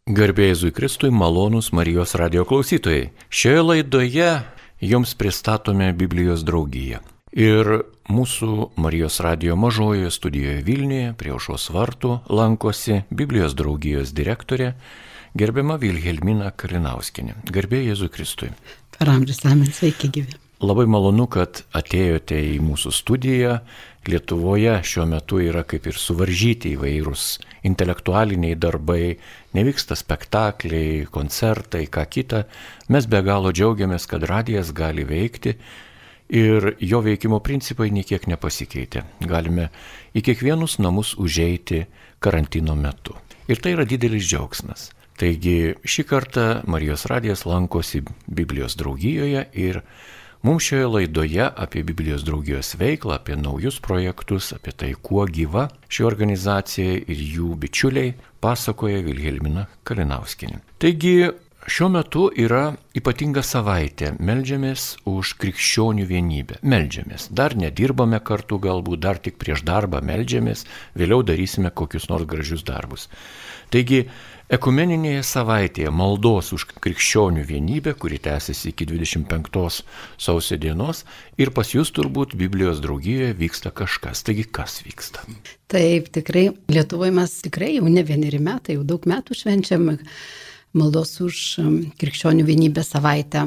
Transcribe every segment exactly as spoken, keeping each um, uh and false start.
Garbė Jėzui Kristui, malonūs Marijos radijo klausytojai. Šioje laidoje jums pristatome Biblijos draugiją. Ir mūsų Marijos radijo mažojoje studijoje Vilniuje prie Aušros vartų lankosi Biblijos draugijos direktorė gerbiama Vilhelmina Kalinauskienė. Garbė Jėzui Kristui. Per amžius amen, sveiki gyvi. Labai malonu, kad atėjote į mūsų studiją. Lietuvoje šiuo metu yra kaip ir suvaržyti įvairūs intelektualiniai darbai, nevyksta spektakliai, koncertai, ką kita. Mes be galo džiaugiamės, kad radijas gali veikti ir jo veikimo principai niekiek nepasikeitė. Galime į kiekvienus namus užeiti karantino metu. Ir tai yra didelis džiaugsmas. Taigi šį kartą Marijos radijas lankosi Biblijos draugijoje ir mums šioje laidoje apie Biblijos draugijos veiklą, apie naujus projektus, apie tai, kuo gyva ši organizacija ir jų bičiuliai, pasakoja Vilhelmina Kalinauskienė. Taigi šiuo metu yra ypatinga savaitė. Meldžiamės už krikščionių vienybę. Meldžiamės. Dar nedirbame kartu, galbūt dar tik prieš darbą meldžiamės, vėliau darysime kokius nors gražius darbus. Taigi ekumeninėje savaitėje maldos už krikščionių vienybę, kuri tęsiasi iki dvidešimt penktos sausio dienos, ir pas jūs turbūt Biblijos draugijoje vyksta kažkas. Taigi kas vyksta? Taip, tikrai Lietuvoje mes tikrai jau ne vieneri metai, jau daug metų švenčiam maldos už krikščionių vienybę savaitę.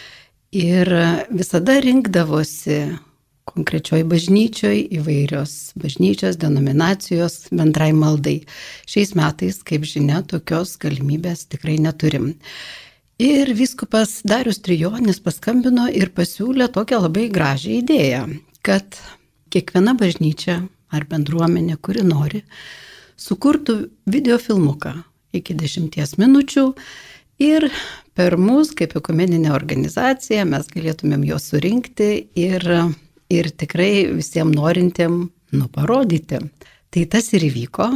Ir visada rinkdavosi konkrečioj bažnyčioj įvairios bažnyčios, denominacijos bendrai maldai. Šiais metais, kaip žinia, tokios galimybės tikrai neturim. Ir vyskupas Darius Trijonis paskambino ir pasiūlė tokią labai gražią idėją, kad kiekviena bažnyčia ar bendruomenė, kuri nori, sukurtų videofilmuką iki dešimties minučių ir per mus, kaip ekumeninė organizacija, mes galėtumėm juos surinkti ir ir tikrai visiems norintiem nuparodyti. Tai tas ir įvyko.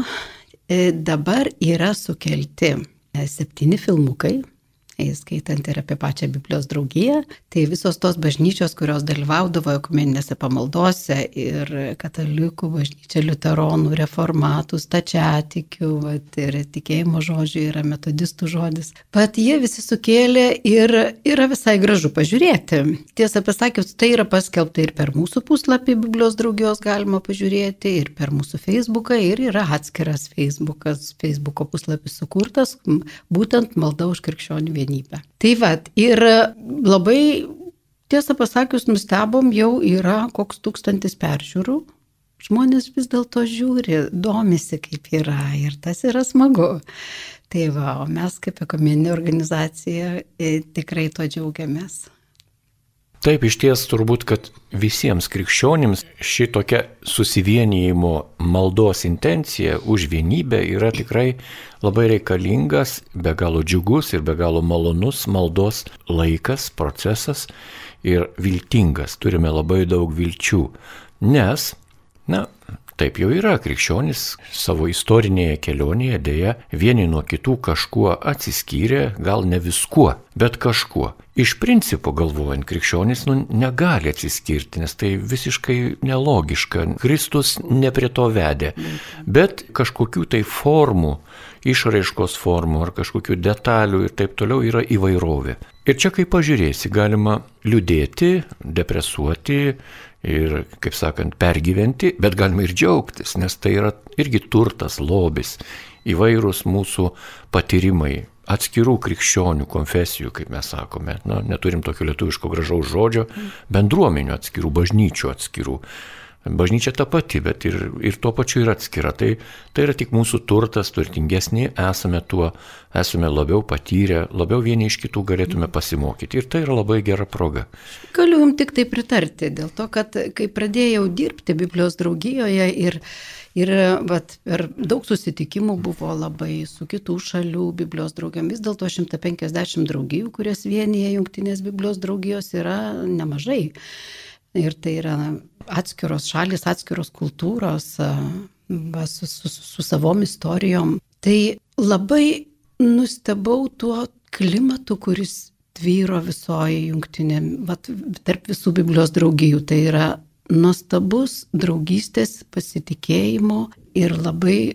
Dabar yra sukelti septyni filmukai, įskaitant ir apie pačią Biblijos draugiją. Tai visos tos bažnyčios, kurios dalyvaudavo ekumeninėse pamaldose, ir katalikų bažnyčia, liuteronų, reformatų, stačiatikių, vat, ir tikėjimo žodžių, yra metodistų žodis. Pat jie visi sukėlė ir yra visai gražu pažiūrėti. Tiesą pasakius, tai yra paskelbta ir per mūsų puslapį Biblijos draugijos galima pažiūrėti, ir per mūsų Facebooką, ir yra atskiras Facebookas, Facebooko puslapis sukurtas, būtent malda už krikščionių vienybę. Tai vat, ir labai, tiesą pasakius, nustebom, jau yra koks tūkstantis peržiūrų. Žmonės vis dėlto žiūri, domisi kaip yra ir tas yra smagu. Tai va, o mes kaip ekumeninė organizacija tikrai to džiaugiamės. Taip, iš ties turbūt, kad visiems krikščionims šitokia susivienijimo maldos intencija už vienybę yra tikrai labai reikalingas, be galo džiugus ir be galo malonus maldos laikas, procesas ir viltingas. Turime labai daug vilčių, nes, na, taip jau yra, krikščionys savo istorinėje kelionėje dėja vieni nuo kitų kažkuo atsiskyrė, gal ne viskuo, bet kažkuo. Iš principo galvojant, krikščionys nu, negali atsiskirti, nes tai visiškai nelogiška. Kristus ne prie to vedė, bet kažkokių tai formų, išraiškos formų ar kažkokių detalių ir taip toliau yra įvairovė. Ir čia kaip pažiūrėsi, galima liūdėti, depresuoti ir, kaip sakant, pergyventi, bet galima ir džiaugtis, nes tai yra irgi turtas, lobis, įvairūs mūsų patyrimai, atskirų krikščionių konfesijų, kaip mes sakome, na, neturim tokio lietuviško gražaus žodžio, bendruomenių atskirų, bažnyčių atskirų. Bažnyčia ta pati, bet ir, ir tuo pačiu yra atskira. Tai, tai yra tik mūsų turtas, turtingesni, esame tuo, esame labiau patyrę, labiau vieni iš kitų galėtume pasimokyti. Ir tai yra labai gera proga. Galiu jums tik tai pritarti, dėl to, kad kai pradėjau dirbti Biblijos draugijoje ir, ir vat, per daug susitikimų buvo labai su kitų šalių Biblijos draugiam, vis dėlto šimtas penkiasdešimt draugijų, kurias vienyje Jungtinės Biblijos draugijos, yra nemažai. Ir tai yra atskiros šalis, atskiros kultūros, va, su, su, su savom istorijom. Tai labai nustebau tuo klimatu, kuris tvyro visoje jungtinė, va, tarp visų Biblijos draugijų. Tai yra nuostabus draugystės, pasitikėjimo ir labai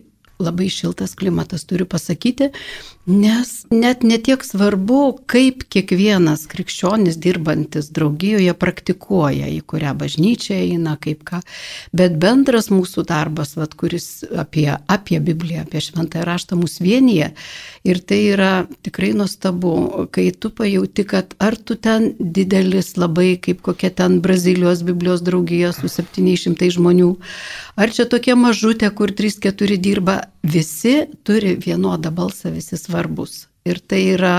labai šiltas klimatas, turiu pasakyti, nes net netiek svarbu, kaip kiekvienas krikščionis dirbantis draugijoje praktikuoja, į kurią bažnyčią eina, kaip ką, bet bendras mūsų darbas, vat, kuris apie, apie Bibliją, apie Šventąjį Raštą mus vienyje, ir tai yra tikrai nuostabu, kai tu pajauti, kad ar tu ten didelis labai, kaip kokia ten Brazilijos Biblijos draugija su septyniais šimtais žmonių, ar čia tokia mažutė, kur trys keturi dirba, visi turi vienodą balsą, visi svarbus. Ir tai yra,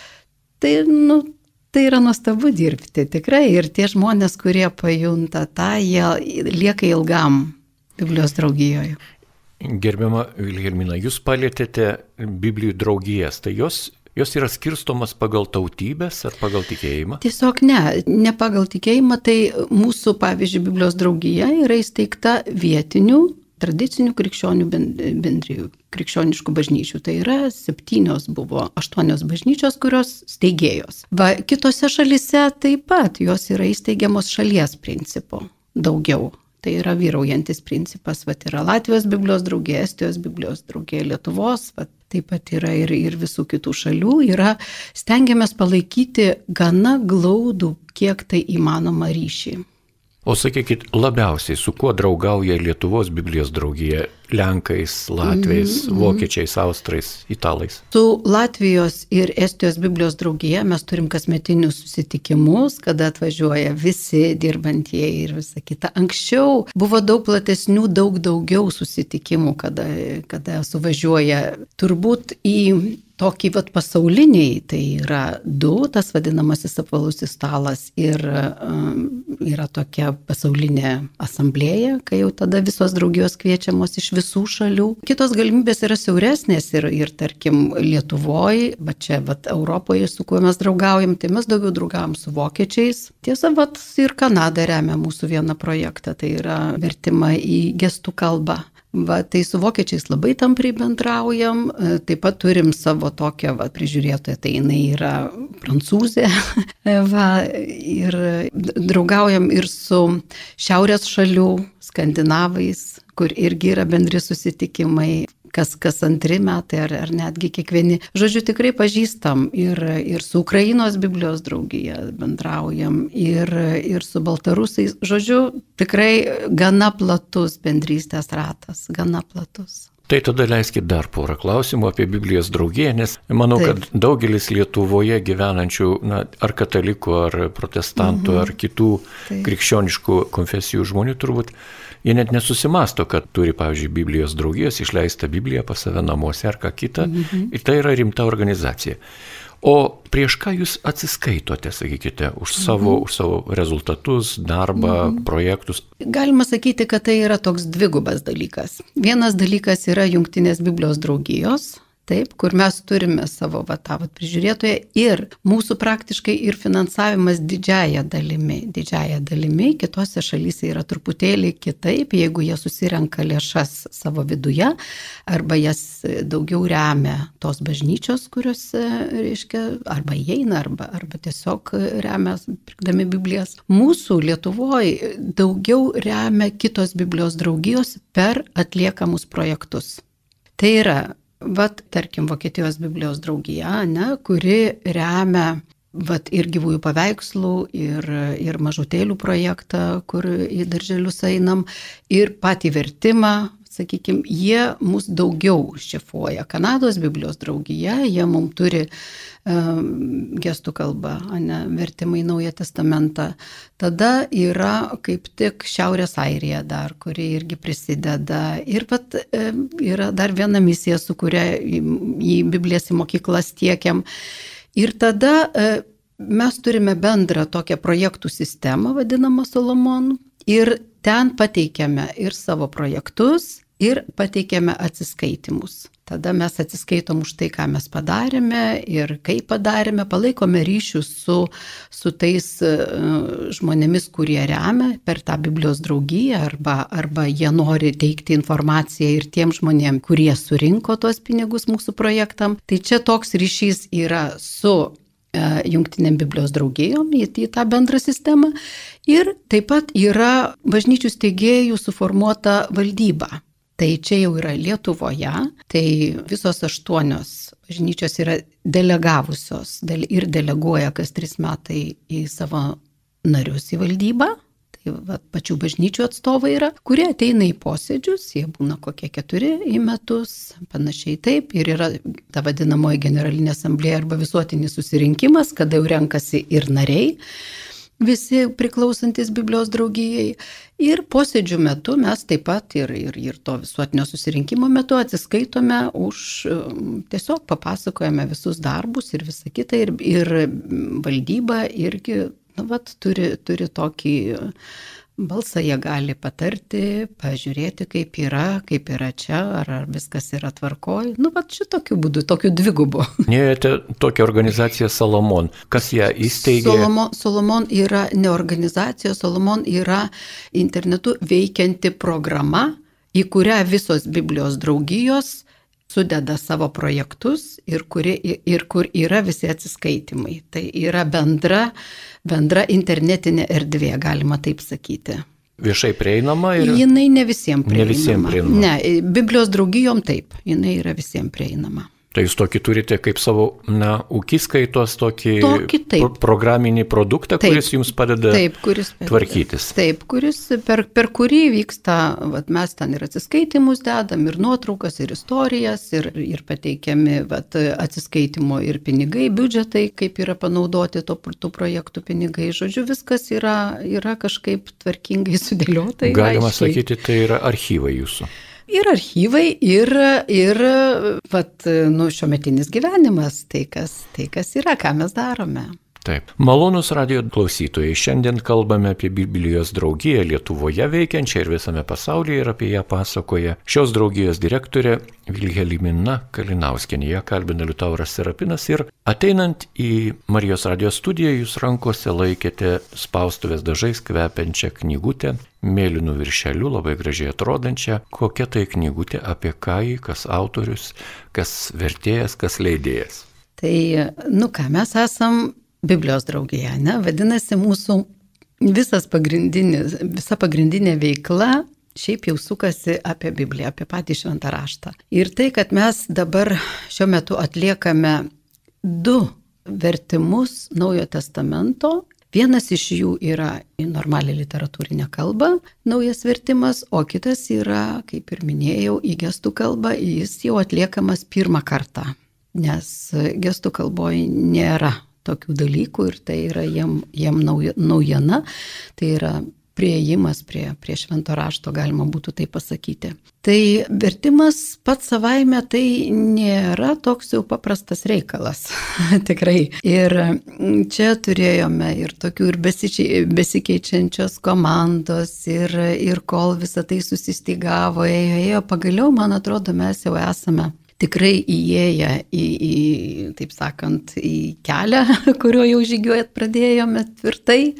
tai, nu, tai yra nuostabu dirbti, tikrai. Ir tie žmonės, kurie pajunta tą, jie lieka ilgam Biblijos draugijoje. Gerbiama Vilhelmina, jūs palėtėte Biblijų draugijas, tai jos Jos yra skirstomos pagal tautybės ar pagal tikėjimą? Tiesiog ne, ne pagal tikėjimą, tai mūsų, pavyzdžiui, Biblijos draugija yra įsteigta vietinių, tradicinių krikščionių bendrijų, krikščioniškų bažnyčių. Tai yra septynios buvo, aštuonios bažnyčios, kurios steigėjos. Va, kitose šalise taip pat jos yra įsteigiamos šalies principu daugiau. Tai yra vyraujantis principas, va, yra Latvijos Biblijos draugija, Estijos Biblijos draugija, Lietuvos, va, taip pat yra ir, ir visų kitų šalių. Yra, stengiamės palaikyti gana glaudų, kiek tai įmanoma ryšį. O sakykit, labiausiai su kuo draugauja Lietuvos Biblijos draugija? Lenkais, latviais, mm-hmm. vokiečiais, austrais, italais? Su Latvijos ir Estijos Biblijos draugija mes turim kasmetinius susitikimus, kada atvažiuoja visi dirbantieji ir visa kita. Anksčiau buvo daug platesnių, daug daugiau susitikimų, kada, kada suvažiuoja turbūt į tokį vat, pasauliniai, tai yra du, tas vadinamasis apvalusis stalas ir um, yra tokia pasaulinė asamblėja, kai jau tada visos draugijos kviečiamos iš visų šalių. Kitos galimybės yra siauresnės ir, ir tarkim Lietuvoje, bet čia vat, Europoje, su kuo mes draugaujam, tai mes daugiau draugavom su vokiečiais. Tiesa, vat, ir Kanada remia mūsų vieną projektą, tai yra vertimą į gestų kalbą. Va, tai su vokiečiais labai tampriai bendraujam, taip pat turim savo tokią va, prižiūrėtoją, tai jinai yra prancūzė, va, ir draugaujam ir su šiaurės šalių, skandinavais, kur irgi yra bendri susitikimai, kas, kas antri metai ar, ar netgi kiekvieni. Žodžiu, tikrai pažįstam ir, ir su Ukrainos Biblijos draugija bendraujam, ir, ir su baltarusais. Žodžiu, tikrai gana platus bendrystės ratas, gana platus. Tai tada leiskit dar porą klausimų apie Biblijos draugiją, nes manau, Taip. kad daugelis Lietuvoje gyvenančių, na, ar katalikų, ar protestantų, mhm. ar kitų Taip. krikščioniškų konfesijų žmonių turbūt, jie net nesusimasto, kad turi, pavyzdžiui, Biblijos draugijos, išleista Biblija pas save namuose ar ką kitą, mhm. ir tai yra rimta organizacija. O prieš ką jūs atsiskaitote, sakykite, už savo, mhm. už savo rezultatus, darbą, mhm. projektus? Galima sakyti, kad tai yra toks dvigubas dalykas. Vienas dalykas yra Jungtinės Biblijos draugijos, taip, kur mes turime savo va, tą, va, prižiūrėtoją ir mūsų praktiškai ir finansavimas didžiaja dalimi. Didžiaja dalimi, kitose šalyse yra truputėlį kitaip, jeigu jie susirenka lėšas savo viduje, arba jas daugiau remia tos bažnyčios, kuriuose, reiškia, arba įeina, arba, arba tiesiog remia, pirkdami Biblijas. Mūsų Lietuvoje daugiau remia kitos Biblijos draugijos per atliekamus projektus. Tai yra, vat, tarkim, Vokietijos Biblijos draugija, ne, kuri remia vat, ir gyvųjų paveikslų, ir, ir mažutėlių projektą, kur į darželius einam, ir patį vertimą, sakykime, jie mus daugiau šefuoja. Kanados Biblijos draugija, jie mums turi um, gestų kalbą, ne, vertimą į Naują testamentą. Tada yra kaip tik Šiaurės Airija dar, kuri irgi prisideda. Ir vat, yra dar viena misija, su kuria į Biblijas į mokyklas tiekiam. Ir tada mes turime bendrą tokią projektų sistemą, vadinamą Solomon, ir ten pateikiame ir savo projektus, ir pateikiame atsiskaitimus. Tada mes atsiskaitom už tai, ką mes padarėme ir kaip padarėme, palaikome ryšius su, su tais žmonėmis, kurie remia per tą Biblijos draugiją, arba, arba jie nori teikti informaciją ir tiem žmonėm, kurie surinko tuos pinigus mūsų projektam. Tai čia toks ryšys yra su Jungtinėm Biblijos draugijom į, į tą bendrą sistemą. Ir taip pat yra bažnyčių steigėjų suformuota valdyba. Tai čia jau yra Lietuvoje, tai visos aštuonios bažnyčios yra delegavusios ir deleguoja kas tris metai į savo narius į valdybą. Tai va, pačių bažnyčių atstovai yra, kurie ateina į posėdžius, jie būna kokie keturi į metus, panašiai taip, ir yra ta vadinamoji generalinė asamblėja arba visuotinis susirinkimas, kada jau renkasi ir nariai, visi priklausantis Biblijos draugijai. Ir posėdžių metu mes taip pat ir, ir, ir to visuotinio susirinkimo metu atsiskaitome už, tiesiog papasakojame visus darbus ir visą kitą. Ir, ir valdyba irgi, nu, vat, turi, turi tokį balsą, jie gali patarti, pažiūrėti, kaip yra, kaip yra čia, ar, ar viskas yra tvarkoj. Nu, vat šitokiu būdu, tokiu dvigubu. Minėjote tokią organizaciją Solomon. Kas ją įsteigė? Solomon, Solomon yra ne organizacija, Solomon yra internetu veikianti programa, į kurią visos Biblijos draugijos sudeda savo projektus ir, kuri, ir kur yra visi atsiskaitimai. Tai yra bendra, bendra internetinė erdvė, galima taip sakyti. Viešai prieinama? Ir... Jinai ne visiems prieinama. Ne visiems prieinama. Ne, Biblijos draugijom taip, jinai yra visiems prieinama. Tai jūs tokį turite kaip savo, na, ūkiskaitos tokį, tokį pro programinį produktą, taip, kuris jums padeda taip, kuris, tvarkytis. Taip, kuris per, per kurį vyksta, vat, mes ten ir atsiskaitimus dedam, ir nuotraukas, ir istorijas, ir, ir pateikiami vat, atsiskaitimo ir pinigai, biudžetai, kaip yra panaudoti to, tų projektų pinigai. Žodžiu, viskas yra, yra kažkaip tvarkingai sudėliota. Galima aiškiai. sakyti, tai yra archyvai jūsų. Ir archyvai, ir, ir vat, nu, šiuometinis gyvenimas, tai kas, tai kas yra, ką mes darome. Taip. Malonus radijo klausytojai, šiandien kalbame apie Biblijos draugiją Lietuvoje veikiančią ir visame pasaulyje, ir apie ją pasakoja šios draugijos direktorė Vilhelmina Kalinauskienė. Ją kalbina Liutauras Serapinas ir ateinant į Marijos radijo studiją jūs rankose laikėte spaustuvės dažais kvepiančią knygutę, mėlynų viršelių, labai gražiai atrodančią. Kokia tai knygutė, apie ką jį, kas autorius, kas vertėjas, kas leidėjas? Tai, nu ką, mes esam Biblijos draugija, ne? Vadinasi, mūsų visas pagrindinis, visa pagrindinė veikla šiaip jau sukasi apie Bibliją, apie patį šventą raštą. Ir tai, kad mes dabar šiuo metu atliekame du vertimus Naujojo testamento, vienas iš jų yra į normalią literatūrinę kalbą, naujas vertimas, o kitas yra, kaip ir minėjau, į gestų kalbą, jis jau atliekamas pirmą kartą, nes gestų kalboje nėra tokių dalykų ir tai yra jiem, jiem naujiena, tai yra priėjimas prie, prie švento rašto, galima būtų tai pasakyti. Tai vertimas pats savaime tai nėra toks jau paprastas reikalas, tikrai. Ir čia turėjome ir tokių ir besikeičiančios komandos, ir, ir kol visą tai susistygavo, ėjo, ėjo, pagaliau, man atrodo, mes jau esame tikrai įėję į, į, taip sakant, į kelią, kurio jau žygiuojat pradėjome tvirtai.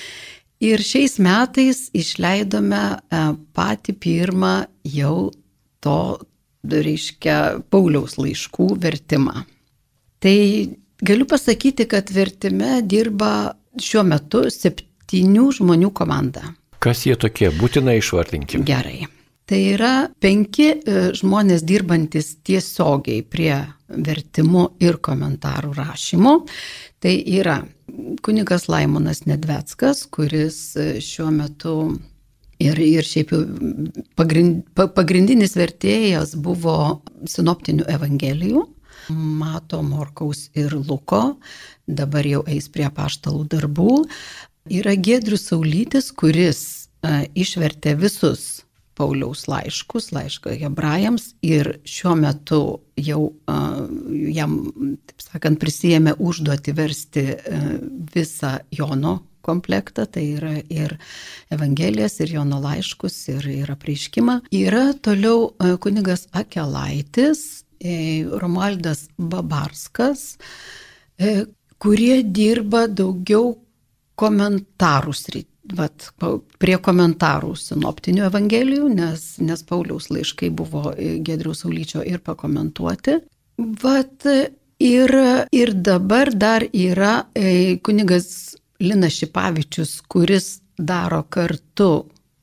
Ir šiais metais išleidome patį pirmą jau to, reiškia, Pauliaus laiškų vertimą. Tai galiu pasakyti, kad vertime dirba šiuo metu septynių žmonių komanda. Kas jie tokie? Būtinai išvardinkim. Gerai. Tai yra penki žmonės dirbantis tiesiogiai prie vertimų ir komentarų rašymo. Tai yra kunigas Laimonas Nedveckas, kuris šiuo metu ir, ir šiaip pagrind, pagrindinis vertėjas buvo sinoptinių evangelijų, Mato, Morkaus ir Luko, dabar jau eis prie apaštalų darbų. Yra Giedrius Saulytis, kuris išvertė visus Pauliaus laiškus, laišką hebrajams ir šiuo metu jau uh, jam, taip sakant, prisijėmė užduoti versti uh, visą Jono komplektą, tai yra ir Evangelijas, ir Jono laiškus, ir, ir apreiškimą. Yra toliau uh, kunigas Akelaitis, uh, Romualdas Babarskas, uh, kurie dirba daugiau komentarų srityje. Vat, prie komentarų sinoptinių evangelijų, nes, nes Pauliaus laiškai buvo Giedriaus Saulyčio ir pakomentuoti. Vat, ir, ir dabar dar yra e, kunigas Linas Šipavičius, kuris daro kartu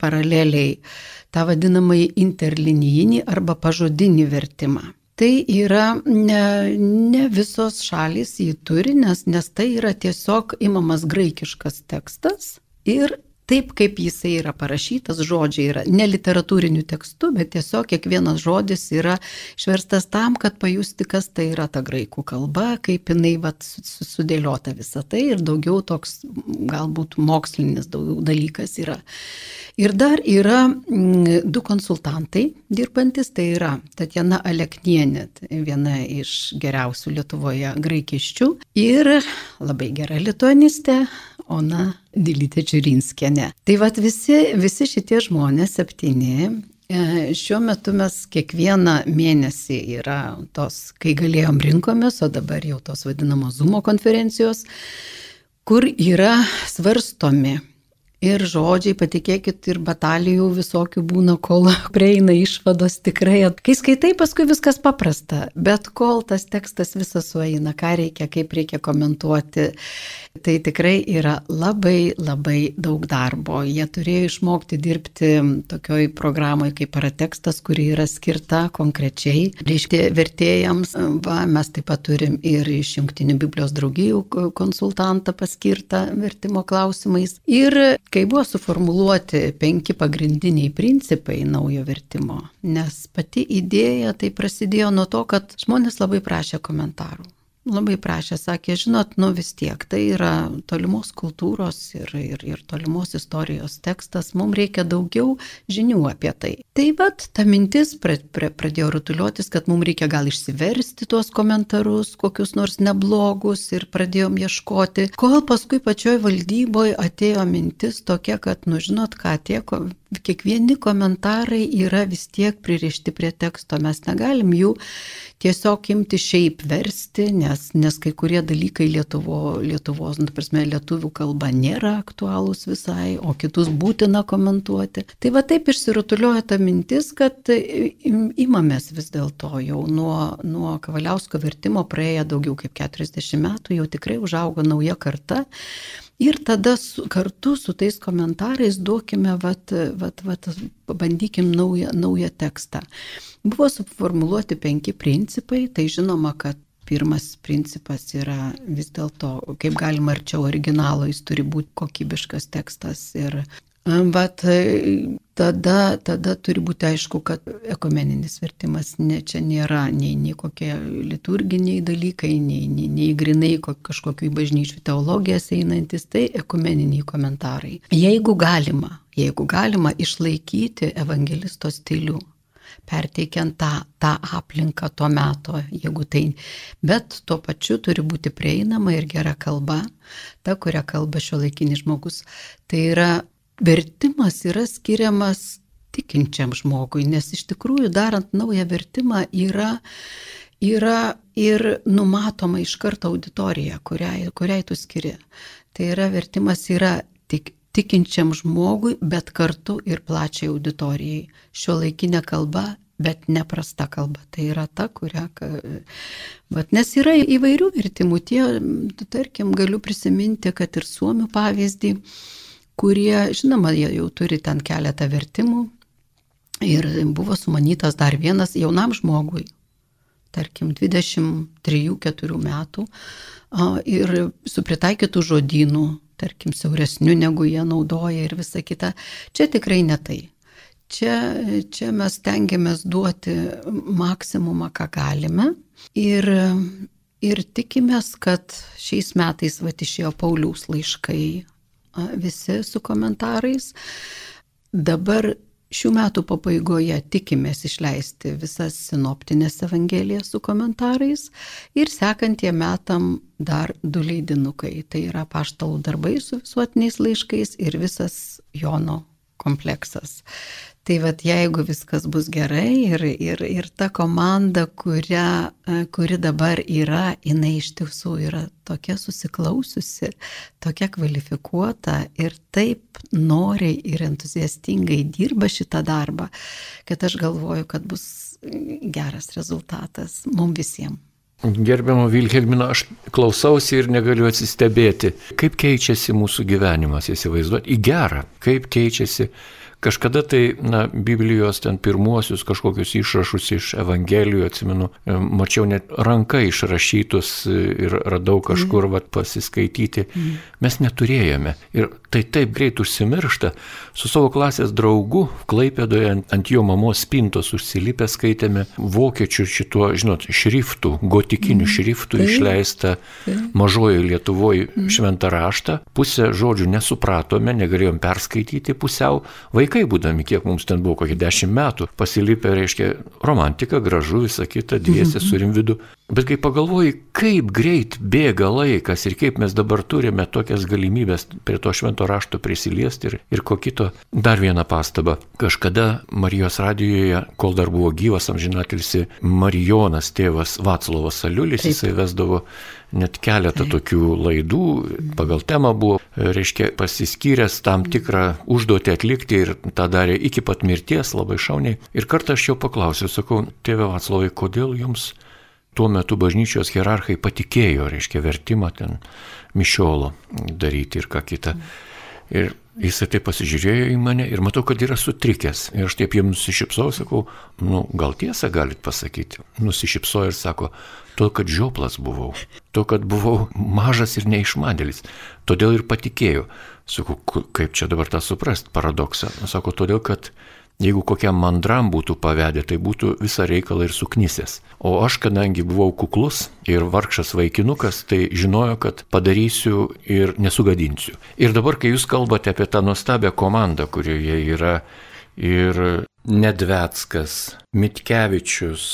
paraleliai tą vadinamąjį interlinijinį arba pažodinį vertimą. Tai yra ne, ne visos šalys jį turi, nes, nes tai yra tiesiog imamas graikiškas tekstas ir taip, kaip jisai yra parašytas, žodžiai yra ne literatūriniu tekstu, bet tiesiog kiekvienas žodis yra išverstas tam, kad pajusti, kas tai yra ta graikų kalba, kaip jinai vat, sudėliota visą tai ir daugiau toks galbūt mokslinis daugiau dalykas yra. Ir dar yra du konsultantai dirbantis, tai yra Tatjana Aleknienė, viena iš geriausių Lietuvoje graikiščių ir labai gera lituanistė, Ona Dilytė Čiurinskienė. Tai vat visi, visi šitie žmonės, septyni, šiuo metu mes kiekvieną mėnesį yra tos, kai galėjom rinkomės, o dabar jau tos vadinamos Zoomo konferencijos, kur yra svarstomi ir žodžiai, patikėkit, ir batalijų visokių būna, kol prieina išvados tikrai. Kai skaitai, paskui viskas paprasta, bet kol tas tekstas visas sueina, ką reikia, kaip reikia komentuoti, tai tikrai yra labai, labai daug darbo. Jie turėjo išmokti dirbti tokioj programoje kaip paratekstas, kuri yra skirta konkrečiai reiškia vertėjams. Va, mes taip pat turim ir iš Jungtinių Biblijos draugijų konsultantą paskirtą vertimo klausimais. Ir kai buvo suformuluoti penki pagrindiniai principai naujo vertimo, nes pati idėja tai prasidėjo nuo to, kad žmonės labai prašė komentarų. Labai prašė, sakė, žinot, nu vis tiek, tai yra tolimos kultūros ir, ir, ir tolimos istorijos tekstas, mums reikia daugiau žinių apie tai. Tai vat, ta mintis pra, pra, pradėjo rutuliotis, kad mums reikia gal išsiversti tuos komentarus, kokius nors neblogus ir pradėjom ieškoti, kol paskui pačioj valdyboje atėjo mintis tokia, kad, nu žinot ką, tie kiekvieni komentarai yra vis tiek pririšti prie teksto, mes negalim jų tiesiog imti šiaip versti, nes, nes kai kurie dalykai Lietuvo, Lietuvos, nu, prasme, lietuvių kalba nėra aktualūs visai, o kitus būtina komentuoti. Tai va taip išsirutulioja ta mintis, kad imamės vis dėlto jau nuo, nuo Kavaliausko vertimo praėję daugiau kaip keturiasdešimt metų, jau tikrai užaugo nauja karta. Ir tada su, kartu su tais komentarais duokime, vat, vat, vat, pabandykim naują, naują tekstą. Buvo suformuluoti penki principai, tai žinoma, kad pirmas principas yra vis dėlto, kaip galima arčiau originalo, jis turi būti kokybiškas tekstas. Ir bet tada, tada turi būti aišku, kad ekumeninis vertimas ne, čia nėra nei, nei kokie liturginiai dalykai, nei, nei, nei grinai kažkokių bažnyčių teologijas einantis, tai ekumeniniai komentarai. Jeigu galima, jeigu galima išlaikyti evangelisto stilių, perteikiant tą, tą aplinką to meto, jeigu tai, bet tuo pačiu turi būti prieinama ir gera kalba, ta, kurią kalba šiuolaikinis žmogus. Tai yra vertimas yra skiriamas tikinčiam žmogui, nes iš tikrųjų darant naują vertimą yra, yra ir numatoma iš karto auditorija, kuriai, kuriai tu skiri. Tai yra vertimas yra tik tikinčiam žmogui, bet kartu ir plačiai auditorijai. Šiuolaikinė kalba, bet neprasta kalba. Tai yra ta, kurią... Bet nes yra įvairių vertimų. Tie, tarkim, galiu prisiminti, kad ir suomių pavyzdį, kurie, žinoma, jie jau turi ten keletą vertimų ir buvo sumanytas dar vienas jaunam žmogui, tarkim, dvidešimt trijų keturių metų ir su pritaikytų žodynų, tarkim, siauresniu negu jie naudoja ir visa kita. Čia tikrai ne tai. Čia, čia mes tengiamės duoti maksimumą, ką galime ir, ir tikimės, kad šiais metais vat išėjo Pauliaus laiškai visi su komentarais. Dabar šių metų pabaigoje tikimės išleisti visas sinoptinės evangelijas su komentarais ir sekantiem metam dar du leidinukai. Tai yra Apaštalų darbai su visuotiniais laiškais ir visas Jono kompleksas. Tai vat jeigu viskas bus gerai ir, ir, ir ta komanda, kuria, kuri dabar yra, jinai iš tiesų yra tokia susiklausiusi, tokia kvalifikuota ir taip noriai ir entuziastingai dirba šitą darbą, kad aš galvoju, kad bus geras rezultatas mums visiems. Gerbiamo Vilhelmina, aš klausausi ir negaliu atsistebėti, kaip keičiasi mūsų gyvenimas, įsivaizduoti, į gerą, kaip keičiasi Kažkada tai, na, Biblijos ten pirmuosius kažkokius išrašus iš Evangelijų, atsimenu, mačiau net ranka išrašytus ir radau kažkur vat, pasiskaityti. Mm. Mes neturėjome. Ir tai taip greit užsimiršta. Su savo klasės draugu Klaipėdoje ant, ant jo mamos spintos užsilipę skaitėme vokiečių šituo, žinot, šriftų, gotikinių mm. šriftų tai, išleistą tai. Mažojoje Lietuvoje mm. šventą raštą. Pusę žodžių nesupratome, negalėjom perskaityti pusiau. Vaikai būdami, kiek mums ten buvo, kokie dešimt metų, pasilipę, reiškia, romantika, gražu, visa kita, dviese mm-hmm. su Rimvydu. Bet kai pagalvoji, kaip greit bėga laikas ir kaip mes dabar turime tokias galimybės prie to švento rašto prisiliesti ir, ir ko kito. Dar vieną pastabą. Kažkada Marijos radijoje, kol dar buvo gyvas amžinatilsi, Marijonas tėvas Vaclovas Aliulis, Taip. Jisai vesdavo net keletą tokių laidų, pagal temą buvo, reiškia, pasiskyręs tam tikrą užduotį atlikti ir tą darė iki pat mirties, labai šauniai. Ir kartą aš jau paklausiau, sakau, tėve Vaclovai, kodėl jums tuo metu bažnyčios hierarchai patikėjo, reiškia, vertimą ten mišiolo daryti ir ką kitą. Ir jisai taip pasižiūrėjo į mane ir matau, kad yra sutrikęs. Ir aš taip jam nusišypsau, sakau, nu, gal tiesą galit pasakyti. Nusišypsau ir sako, to, kad žioplas buvau, to, kad buvau mažas ir neišmanėlis, todėl ir patikėjo. Sakau, kaip čia dabar tą suprast, paradoksą. Sako, todėl, kad jeigu kokiam mandram būtų pavedę, tai būtų visą reikalą ir suknisęs. O aš, kadangi buvau kuklus ir vargšas vaikinukas, tai žinojo, kad padarysiu ir nesugadinsiu. Ir dabar, kai jūs kalbate apie tą nuostabią komandą, kurioje yra ir Nedveckas, Mitkevičius,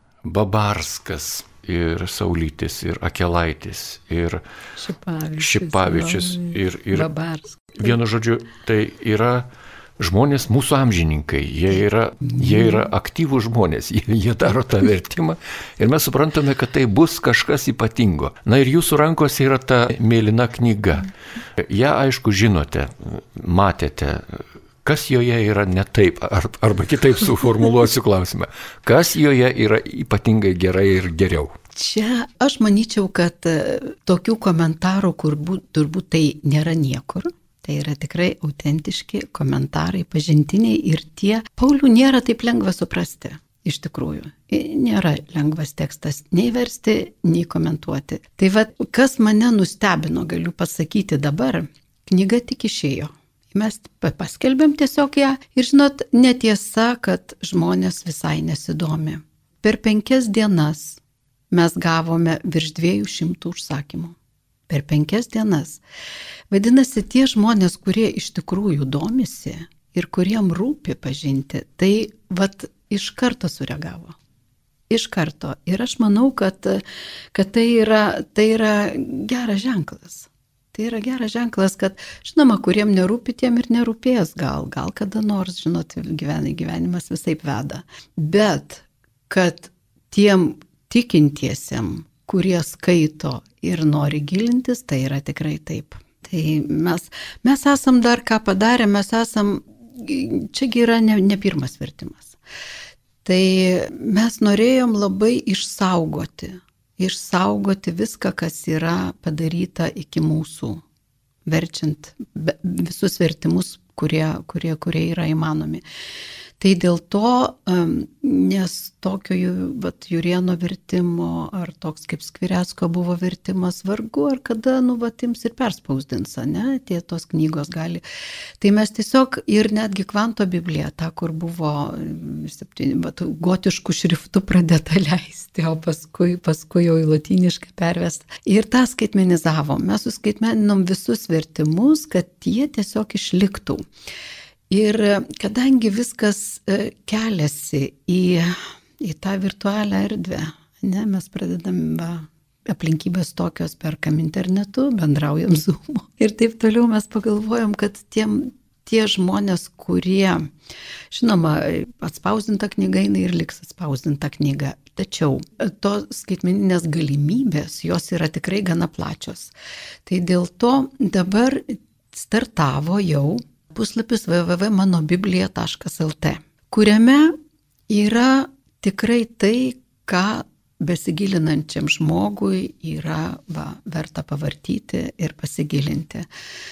Babarskas, ir Saulytis, ir Akelaitis, ir Šipavičius, Šipavičius ir, ir Babarskas. Vienu žodžiu, tai yra žmonės mūsų amžininkai, jie yra, jie yra aktyvūs žmonės, jie, jie daro tą vertimą ir mes suprantame, kad tai bus kažkas ypatingo. Na ir jūsų rankose yra ta mėlyna knyga. Ja, aišku, žinote, matėte, kas joje yra ne taip, ar, arba kitaip suformuluosiu klausimą. Kas joje yra ypatingai gerai ir geriau? Čia aš manyčiau, kad tokių komentarų, kur būt, turbūt tai nėra niekur. Tai yra tikrai autentiški komentarai, pažintiniai ir tie. Paulių nėra taip lengva suprasti, iš tikrųjų. Nėra lengvas tekstas nei versti, nei komentuoti. Tai va, kas mane nustebino, galiu pasakyti dabar, knyga tik išėjo. Mes paskelbėm tiesiog ją ir žinot, netiesa, kad žmonės visai nesidomi. Per penkias dienas mes gavome virš dviejų šimtų užsakymų. Per penkias dienas. Vadinasi, tie žmonės, kurie iš tikrųjų domisi ir kuriem rūpi pažinti, tai vat iš karto sureagavo. Iš karto. Ir aš manau, kad, kad tai, yra, tai yra geras ženklas. Tai yra geras ženklas, kad, žinoma, kuriem nerūpi, tiem ir nerūpės gal. Gal kada nors, žinot, gyvenai, gyvenimas visaip veda. Bet, kad tiem tikintiesiem, kurie skaito ir nori gilintis, tai yra tikrai taip. Tai mes, mes esam dar ką padarę, mes esam, čiagi yra ne, ne pirmas vertimas. Tai mes norėjom labai išsaugoti, išsaugoti viską, kas yra padaryta iki mūsų, verčiant visus vertimus, kurie, kurie, kurie yra įmanomi. Tai dėl to, nes tokio vat, Jurieno vertimo ar toks kaip Skvirecko buvo vertimas vargu, ar kada, nu, vat, ims ir perspausdins, ne, tie tos knygos gali. Tai mes tiesiog ir netgi Kvanto Biblija, ta, kur buvo septyni, vat, gotiškų šriftų pradėta leisti, o paskui, paskui jau į lotynišką pervest. Ir tą skaitmenizavom. Mes suskaitmeninom visus vertimus, kad jie tiesiog išliktų. Ir kadangi viskas keliasi į, į tą virtualią erdvę, ne, mes pradedam va, aplinkybės tokios, perkam internetu, bendraujam Zoom ir taip toliau mes pagalvojom, kad tiem, tie žmonės, kurie, žinoma, atspausdinta knyga ir liks atspausdinta knyga, tačiau tos skaitmeninės galimybės, jos yra tikrai gana plačios. Tai dėl to dabar startavo jau puslapis w w w taškas mano biblija taškas l t, kuriame yra tikrai tai, ką besigilinančiam žmogui yra va, verta pavartyti ir pasigilinti.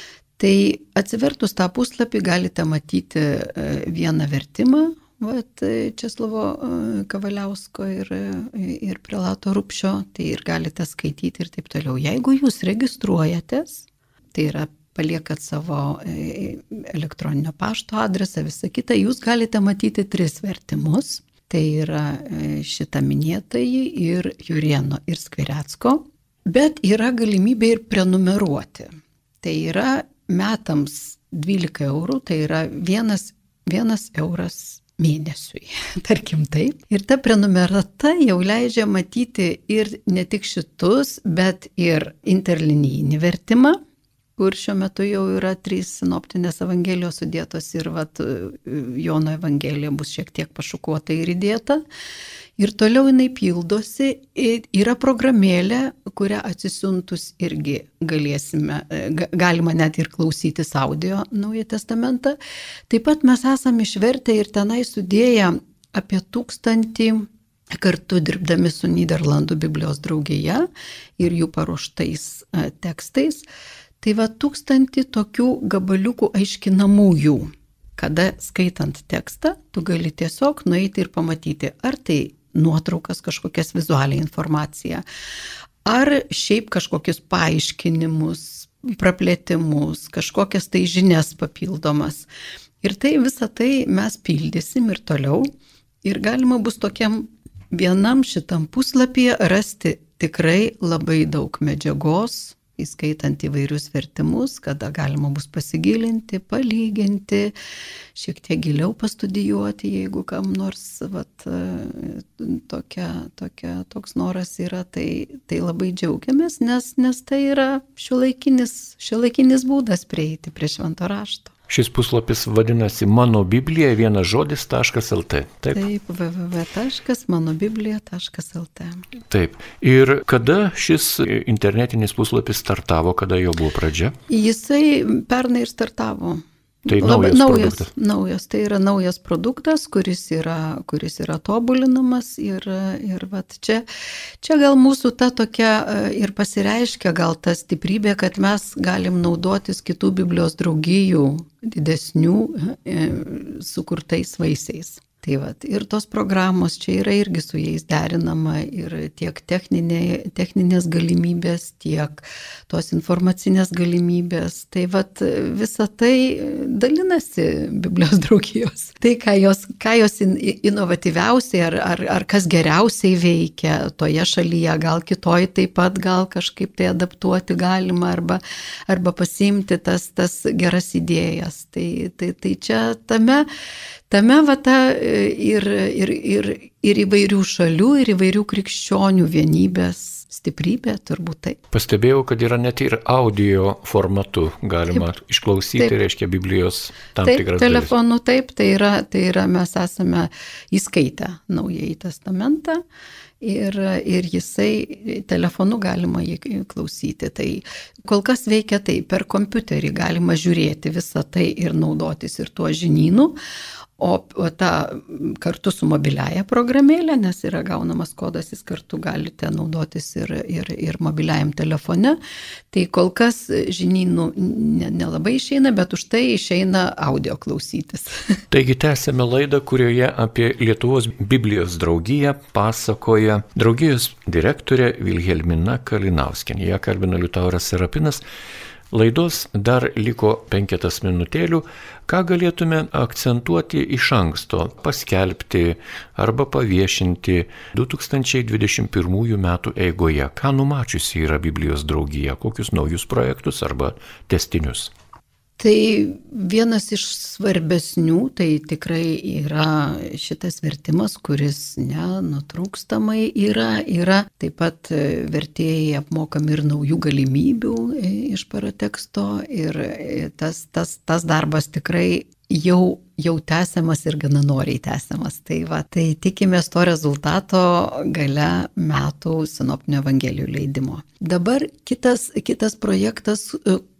Tai atsivertus tą puslapį galite matyti vieną vertimą, vat, Česlovo Kavaliausko ir, ir prelato Rupšio, tai ir galite skaityti ir taip toliau. Jeigu jūs registruojatės, tai yra paliekat savo elektroninio pašto adresą, visą kitą, jūs galite matyti tris vertimus. Tai yra šitą minėtąjį ir Jurėno ir Skvirecko, bet yra galimybė ir prenumeruoti. Tai yra metams dvylika eurų, tai yra vienas, vienas euras mėnesiui, tarkim taip. Ir ta prenumerata jau leidžia matyti ir ne tik šitus, bet ir interlinijinį vertimą, kur šiuo metu jau yra trys sinoptinės evangelijos sudėtos ir vat, Jono evangelija bus šiek tiek pašukuota ir įdėta. Ir toliau jinai pildosi, yra programėlė, kurią atsisiuntus irgi galėsime, galima net ir klausytis audio Naują Testamentą. Taip pat mes esame išvertę ir tenai sudėję apie tūkstantį kartu dirbdami su Nyderlandų Biblijos draugija ir jų paruoštais tekstais. Tai va tūkstantį tokių gabaliukų aiškinamųjų, kada skaitant tekstą, tu gali tiesiog nueiti ir pamatyti, ar tai nuotraukas, kažkokias vizualią informaciją, ar šiaip kažkokius paaiškinimus, praplėtimus, kažkokias tai žinias papildomas. Ir tai visą tai mes pildysim ir toliau. Ir galima bus tokiam vienam šitam puslapyje rasti tikrai labai daug medžiagos, įskaitant įvairius vertimus, kada galima bus pasigilinti, palyginti, šiek tiek giliau pastudijuoti, jeigu kam nors vat, tokia, tokia, toks noras yra, tai, tai labai džiaugiamės, nes, nes tai yra šiuolaikinis, šiuolaikinis būdas prieiti prie švento rašto. Šis puslapis vadinasi Mano Biblija, vienas žodis, taškas lt. Taip, Taip w w w taškas mano biblija taškas lt. Taip. Ir kada šis internetinis puslapis startavo, kada jo buvo pradžia? Jisai pernai ir startavo. Tai naujas, naujas produktas. Naujas, tai yra naujas produktas, kuris yra, kuris yra tobulinamas ir, ir vat čia, čia gal mūsų ta tokia ir pasireiškia gal ta stiprybė, kad mes galim naudotis kitų Biblijos draugijų didesnių e, sukurtais vaisiais. Tai vat, ir tos programos čia yra irgi su jais derinama ir tiek techninė, techninės galimybės, tiek tos informacinės galimybės. Tai vat, visa tai dalinasi Biblijos draugijos. Tai, ką jos, ką jos in, inovatyviausiai ar, ar, ar kas geriausiai veikia toje šalyje, gal kitoj taip pat gal kažkaip tai adaptuoti galima arba, arba pasiimti tas, tas geras idėjas. Tai, tai, tai čia tame... Tame vata ir, ir, ir, ir įvairių šalių, ir įvairių krikščionių vienybės stiprybė, turbūt taip. Pastebėjau, kad yra net ir audio formatu galima taip, išklausyti, taip. Reiškia Biblijos tam taip, tikras dalis. Telefonu taip, tai yra, tai yra mes esame įskaitę Naująjį Testamentą. Ir, ir jisai telefonu galima jį klausyti. Tai kol kas veikia tai, per kompiuterį galima žiūrėti visą tai ir naudotis ir tuo žinynu, o, o tą kartu su mobiliaja programėlė, nes yra gaunamas kodas, jis kartu galite naudotis ir, ir, ir mobiliajam telefone. Tai kol kas žinynų nelabai išeina, bet už tai išeina audio klausytis. Taigi tęsėme laidą, kurioje apie Lietuvos Biblijos draugiją pasakoja draugijos direktorė Vilhelmina Kalinauskienė. Ją kalbina Liutauras Serapinas. Laidos dar liko penketas minutėlių. Ką galėtume akcentuoti iš anksto, paskelbti arba paviešinti du tūkstančiai dvidešimt pirmųjų metų eigoje? Ką numačiusi yra Biblijos draugija? Kokius naujus projektus arba tęstinius? Tai vienas iš svarbesnių, tai tikrai yra šitas vertimas, kuris nenutrūkstamai yra. Yra taip pat vertėjai apmokami ir naujų galimybių iš parateksto ir tas, tas, tas darbas tikrai jau, jau tęsiamas ir gana noriai tęsiamas. Tai, va, tai tikimės to rezultato gale metų sinoptinių evangelijų leidimo. Dabar kitas, kitas projektas,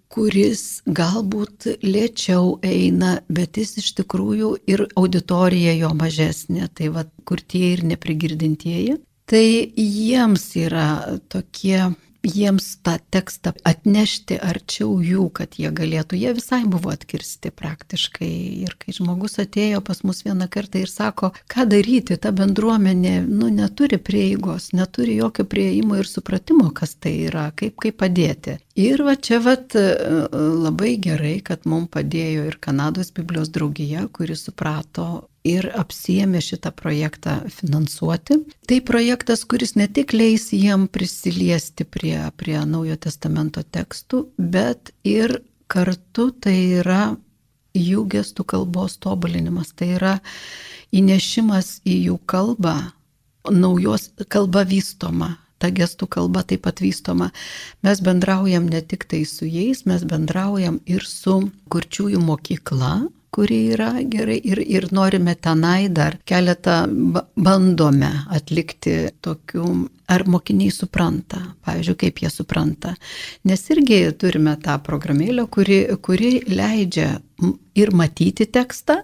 kuris galbūt lėčiau eina, bet jis iš tikrųjų ir auditorija jo mažesnė, tai va, kurtieji ir neprigirdintieji. Tai jiems yra tokie jiems tą tekstą atnešti arčiau jų, kad jie galėtų, jie visai buvo atkirsti praktiškai. Ir kai žmogus atėjo pas mus vieną kartą ir sako, ką daryti, ta bendruomenė nu, neturi prieigos, neturi jokio prieimo ir supratimo, kas tai yra, kaip, kaip padėti. Ir va čia vat, labai gerai, kad mums padėjo ir Kanados Biblijos draugija, kuri suprato ir apsiėmė šitą projektą finansuoti. Tai projektas, kuris ne tik leis jiem prisiliesti prie, prie Naujojo testamento tekstų, bet ir kartu tai yra jų gestų kalbos tobulinimas, tai yra įnešimas į jų kalbą, naujos kalba vystoma. Ta gestų kalba taip pat vystoma. Mes bendraujam ne tik tai su jais, mes bendraujam ir su kurčiųjų mokykla, kuri yra gerai ir, ir norime tenai dar keletą bandome atlikti tokių, ar mokiniai supranta, pavyzdžiui, kaip jie supranta. Nes irgi turime tą programėlę, kuri, kuri leidžia ir matyti tekstą,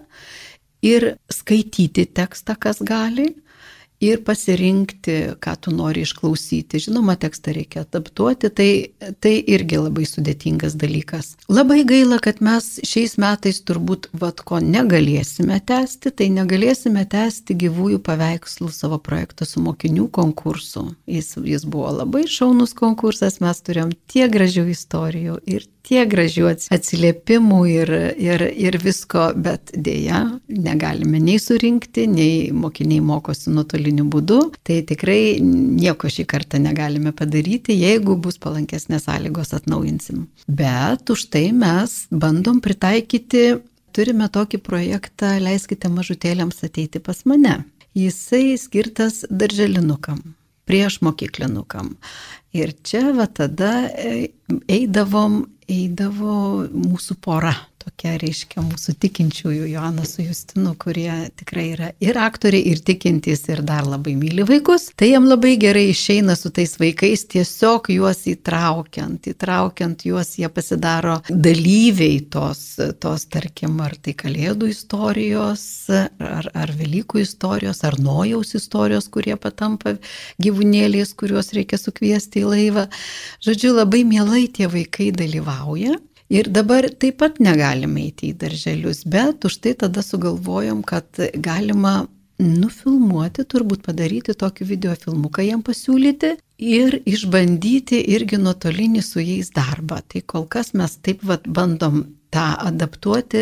ir skaityti tekstą, kas gali, ir pasirinkti, ką tu nori išklausyti. Žinoma, tekstą reikia adaptuoti, tai, tai irgi labai sudėtingas dalykas. Labai gaila, kad mes šiais metais turbūt vat ko negalėsime tęsti, tai negalėsime tęsti gyvųjų paveikslų savo projektą su mokinių konkursu. Jis, jis buvo labai šaunus konkursas, mes turėjom tiek gražių istorijų ir tiek gražių atsiliepimų ir, ir, ir visko, bet dėja negalime nei surinkti, nei mokiniai mokosi nuotoliniu būdu. Tai tikrai nieko šį kartą negalime padaryti, jeigu bus palankesnės sąlygos atnaujinsim. Bet už tai mes bandom pritaikyti, turime tokį projektą Leiskite mažutėliams ateiti pas mane. Jisai skirtas darželinukam, prieš mokyklinukam. Ir čia va tada eidavom, eidavo mūsų pora, tokia reiškia mūsų tikinčiųjų Joanas su Justinu, kurie tikrai yra ir aktoriai, ir tikintys, ir dar labai myli vaikus. Tai jam labai gerai išeina su tais vaikais, tiesiog juos įtraukiant, įtraukiant juos jie pasidaro dalyviai tos, tos tarkim, ar tai Kalėdų istorijos, ar, ar Velykų istorijos, ar Nojaus istorijos, kurie patampa gyvūnėliais, kuriuos reikia sukviesti į laivą. Žodžiu, labai mielai tie vaikai dalyvauja. Ir dabar taip pat negalime eiti į darželius, bet už tai tada sugalvojom, kad galima nufilmuoti, turbūt padaryti tokį videofilmuką jam pasiūlyti ir išbandyti irgi nuotolinį su jais darbą. Tai kol kas mes taip vat bandom tą adaptuoti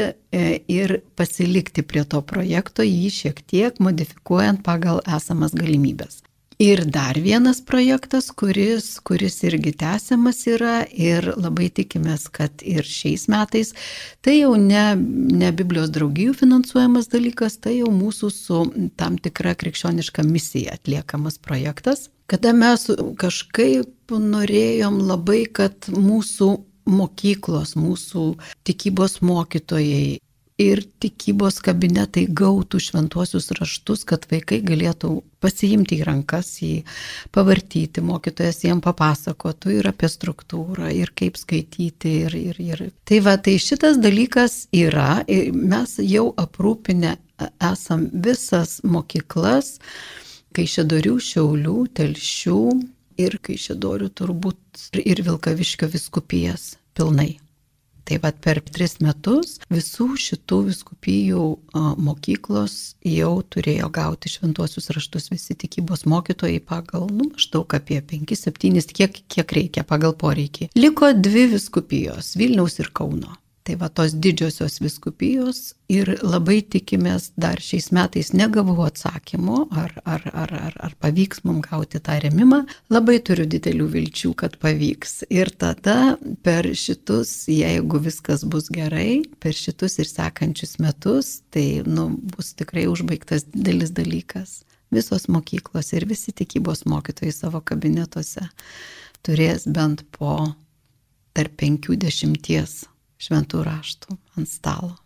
ir pasilikti prie to projekto, jį šiek tiek modifikuojant pagal esamas galimybės. Ir dar vienas projektas, kuris, kuris irgi tęsiamas yra ir labai tikimės, kad ir šiais metais, tai jau ne, ne Biblijos draugijų finansuojamas dalykas, tai jau mūsų su tam tikra krikščioniška misija atliekamas projektas, kada mes kažkaip norėjom labai, kad mūsų mokyklos, mūsų tikybos mokytojai ir tikybos kabinetai gautų šventuosius raštus, kad vaikai galėtų pasiimti į rankas, jį pavartyti, mokytojas jiem papasakotų ir apie struktūrą, ir kaip skaityti. Ir, ir, ir. Tai va, tai šitas dalykas yra, mes jau aprūpinę esam visas mokyklas, Kaišiadorių, Šiaulių, Telšių ir Kaišiadorių turbūt ir Vilkaviškio vyskupijas pilnai. Tai vat per tris metus visų šitų vyskupijų mokyklos jau turėjo gauti šventuosius raštus visi tikybos mokytojai pagal, nu, maždaug apie penkis septynis, kiek, kiek reikia pagal poreikį. Liko dvi vyskupijos, Vilniaus ir Kauno. Tai va tos didžiosios vyskupijos ir labai tikimės dar šiais metais negavau atsakymo, ar, ar, ar, ar, ar pavyks mums gauti tą rėmimą. Labai turiu didelių vilčių, kad pavyks. Ir tada per šitus, jeigu viskas bus gerai, per šitus ir sekančius metus, tai nu, bus tikrai užbaigtas didelis dalykas. Visos mokyklos ir visi tikybos mokytojai savo kabinetuose turės bent po tarp penkių dešimties šventų raštų ant stalo.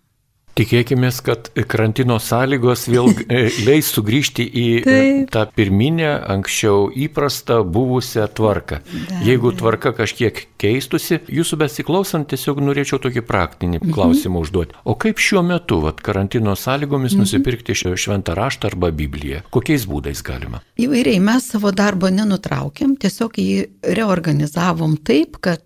Tikėkime, kad karantino sąlygos vėl leis sugrįžti į Taip. tą pirminę, anksčiau įprastą, buvusią tvarką. Be, Jeigu tvarka kažkiek keistusi, jūsų besiklausant tiesiog norėčiau tokį praktinį mhm. klausimą užduoti. O kaip šiuo metu, vat, karantino sąlygomis mhm. nusipirkti šventą raštą arba Bibliją? Kokiais būdais galima? Įvairiai, mes savo darbo nenutraukėm, tiesiog jį reorganizavom taip, kad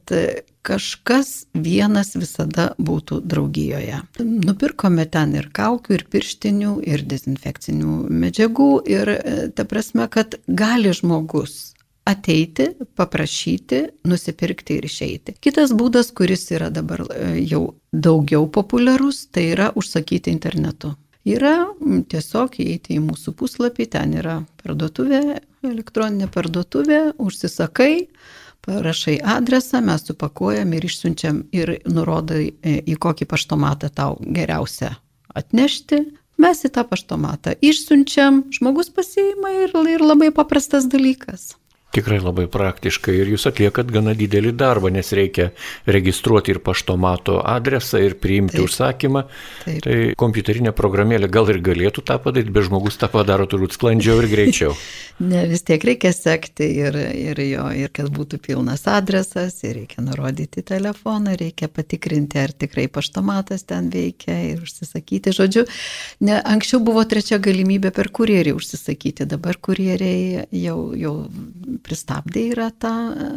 kažkas vienas visada būtų draugijoje. Nupirkome ten ir kaukių, ir pirštinių, ir dezinfekcinių medžiagų, ir ta prasme, kad gali žmogus ateiti, paprašyti, nusipirkti ir išeiti. Kitas būdas, kuris yra dabar jau daugiau populiarus, tai yra užsakyti internetu. Yra tiesiog įeiti į mūsų puslapį, ten yra parduotuvė, elektroninė parduotuvė, užsisakai, parašai adresą, mes supakuojam ir išsiunčiam ir nurodai, į kokį paštomatą tau geriausia atnešti. Mes į tą paštomatą išsiunčiam, žmogus pasiima ir, ir labai paprastas dalykas. Tikrai labai praktiškai ir jūs atliekat gana didelį darbą, nes reikia registruoti ir paštomato adresą ir priimti Taip. užsakymą. Taip. Tai kompiuterinė programėlė gal ir galėtų tą padaryti, bet žmogus tą padaro turbūt sklandžiau ir greičiau. Ne, vis tiek reikia sekti ir, ir jo, ir kad būtų pilnas adresas, ir reikia nurodyti telefoną, reikia patikrinti, ar tikrai paštomatas ten veikia ir užsisakyti. Žodžiu, ne, anksčiau buvo trečia galimybė per kurjerį užsisakyti, dabar kurjeriai jau, jau pristabdė yra tą,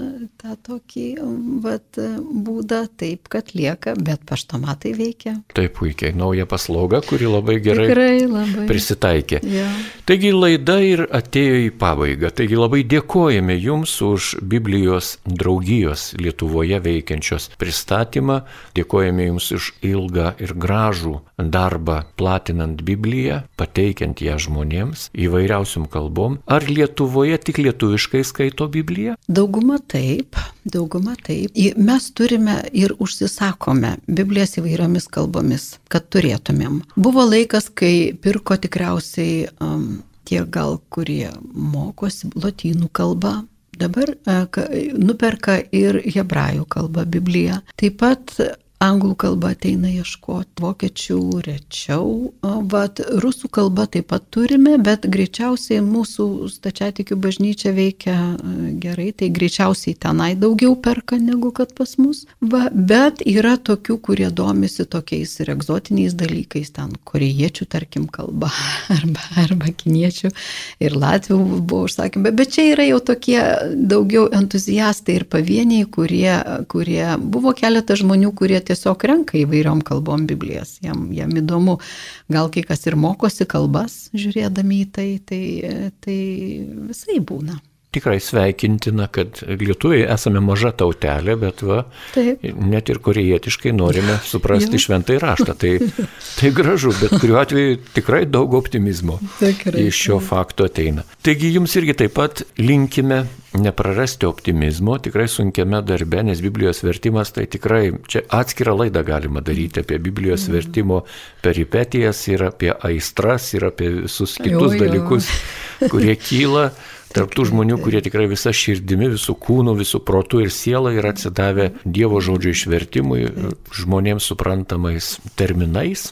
tą tokį vat, būdą, taip, kad lieka, bet paštomatai veikia. Taip, puikiai. Nauja paslauga, kuri labai gerai Tikrai, labai. prisitaikė. Ja. Taigi laida ir atėjo į pabaigą. Taigi labai dėkojame Jums už Biblijos draugijos Lietuvoje veikiančios pristatymą. Dėkojame Jums už ilgą ir gražų darbą platinant Bibliją, pateikiant ją žmonėms įvairiausiom kalbom. Ar Lietuvoje tik lietuviškai skaito Bibliją? Dauguma taip, dauguma taip. Mes turime ir užsisakome Biblijas įvairiomis kalbomis, kad turėtumėm. Buvo laikas, kai pirko tikriausiai um, tie gal, kurie mokosi lotynų kalbą. Dabar uh, nuperka ir hebrajų kalbą Bibliją. Taip pat anglų kalba ateina ieškoti, vokiečių rečiau, vat, rusų kalba taip pat turime, bet greičiausiai mūsų stačiatikių bažnyčia veikia gerai, tai greičiausiai tenai daugiau perka negu kad pas mus. Va, bet yra tokių, kurie domisi tokiais ir egzotiniais dalykais, ten korėjiečių, tarkim, kalba, arba, arba kiniečių ir latvių buvo užsakymai, bet čia yra jau tokie daugiau entuziastai ir pavieniai, kurie, kurie buvo keletą žmonių, kurie tiesiog renka įvairiom kalbom Biblijas. Jam, jam įdomu, gal kai kas ir mokosi kalbas, žiūrėdami į tai, tai, tai visai būna. Tikrai sveikintina, kad lietuviai esame maža tautelė, bet va, Taip. net ir korėjietiškai norime suprasti šventąjį raštą. Tai, tai gražu, bet kuriuo atveju tikrai daug optimizmo Tikrai. iš šio fakto ateina. Taigi jums irgi taip pat linkime neprarasti optimizmo, tikrai sunkiame darbe, nes Biblijos vertimas tai tikrai, čia atskirą laidą galima daryti apie Biblijos mm. vertimo peripetijas ir apie aistras ir apie visus kitus jo, jo. dalykus, kurie kyla. Tarptų žmonių, kurie tikrai visą širdimi, visų kūnų, visų protų ir sielą yra atsidavę Dievo žodžio išvertimui, žmonėms suprantamais terminais.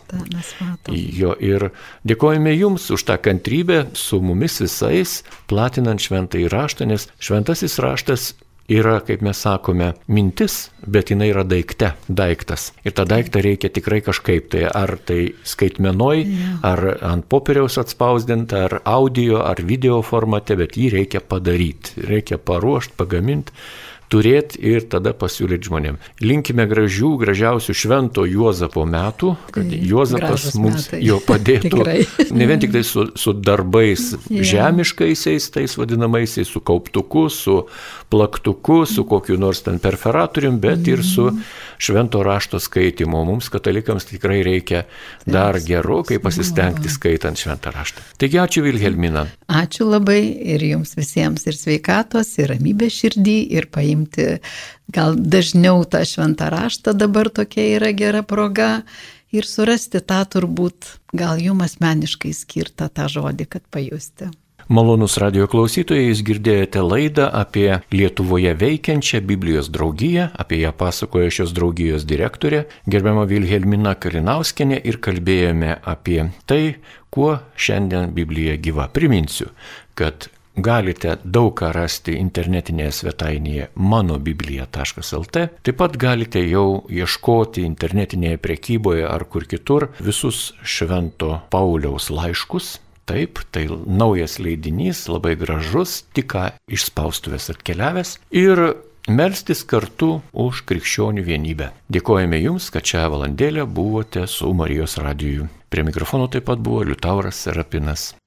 Jo, ir dėkojame Jums už tą kantrybę su mumis visais, platinant šventąjį raštą, nes šventasis raštas yra, kaip mes sakome, mintis, bet jinai yra daikte, daiktas. Ir tą daiktą reikia tikrai kažkaip, tai ar tai skaitmenoj, ja. ar ant popieriaus atspausdinta, ar audio, ar video formate, bet jį reikia padaryti, reikia paruošti, pagaminti, turėti ir tada pasiūlyti žmonėm. Linkime gražių, gražiausių švento Juozapo metų, kad Juozapas Gražus mums metai. jo padėtų ne vien tik tai su, su darbais yeah. žemiškaisiais, tais vadinamaisiais, su kauptuku, su plaktuku, su kokiu nors ten perferatorium, bet mm. ir su švento rašto skaitimu. Mums katalikams tikrai reikia dar gerokai pasistengti skaitant šventą raštą. Taigi ačiū Vilhelmina. Ačiū labai ir jums visiems ir sveikatos, ir ramybės širdį, ir paimti gal dažniau tą šventą raštą, dabar tokia yra gera proga, ir surasti tą turbūt gal jums asmeniškai skirtą tą žodį, kad pajusti. Malonus radio klausytojai, jūs girdėjote laidą apie Lietuvoje veikiančią Biblijos draugiją, apie ją pasakojo šios draugijos direktorė, gerbiama Vilhelmina Kalinauskienė, ir kalbėjome apie tai, kuo šiandien Biblija gyva. Priminsiu, kad galite daug ką rasti internetinėje svetainėje mano biblija taškas el tė. Taip pat galite jau ieškoti internetinėje prekyboje ar kur kitur visus Švento Pauliaus laiškus. Taip, tai naujas leidinys, labai gražus, tik ką iš spaustuvės atkeliavęs. Ir melstis kartu už krikščionių vienybę. Dėkojame Jums, kad šią valandėlę buvote su Marijos radiju. Prie mikrofono taip pat buvo Liutauras Serapinas.